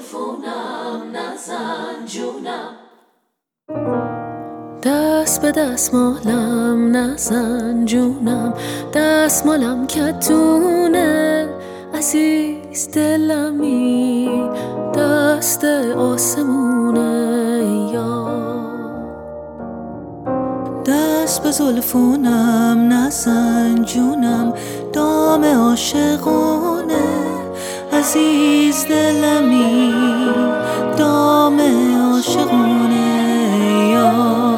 زلفونم نزن جونم، دست به دستمالم نزن جونم، دستمالم کتونه عزیز دلمی، دست آسمونه یا دست به زلفونم نزن جونم، دام عاشقونه عزیز دلمی، دام عاشقونه یا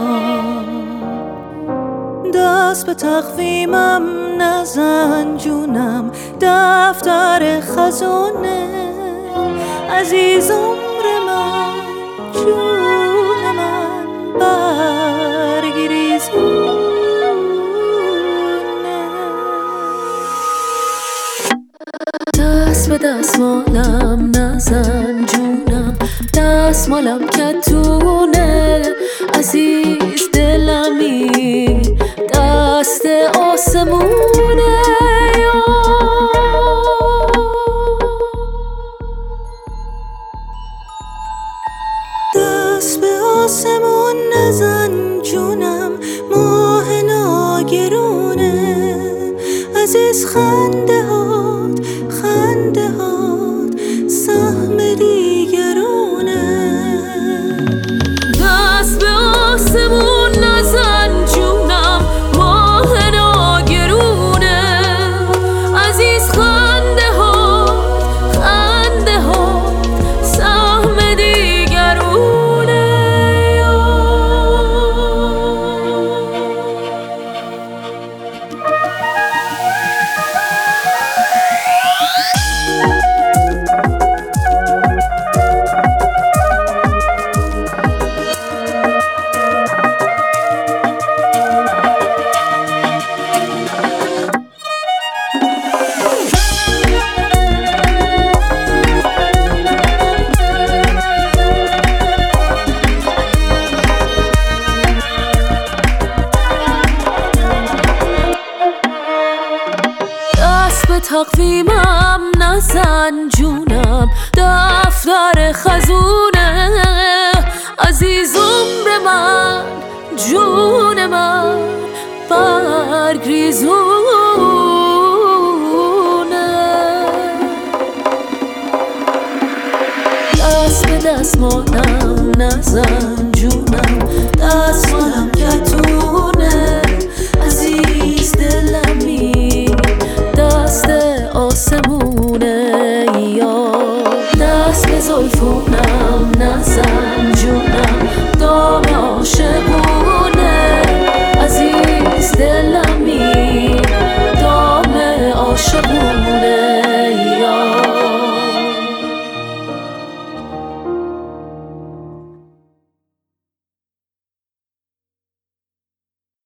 دست به تقویمم نزن جونم، دفتر خزانه عزیز عمر من، جون من برگریزونه، دست به دستمالم نزن جونم، دستمالم کتونه عزیز دلمی، دست آسمونه دست به آسمون نزن جونم، ماه ناگرونه عزیز، خنده هات خنده هات سهم دیگرونه، دست به آسمون نزن جونم، ماه ناگرونه عزیز، خنده هات سهم دیگرونه تقویمم نزن جونم، دفتر خزونه عزیز عمر من، جون من برگریزونه، دست به دستمالم نزن جونم، دستمالم کتونه عزیز دلمی، دست آسمونه یا دست به زلفونم نزن جونم، دام عاشقونه عزیز دلمی، دام عاشقونه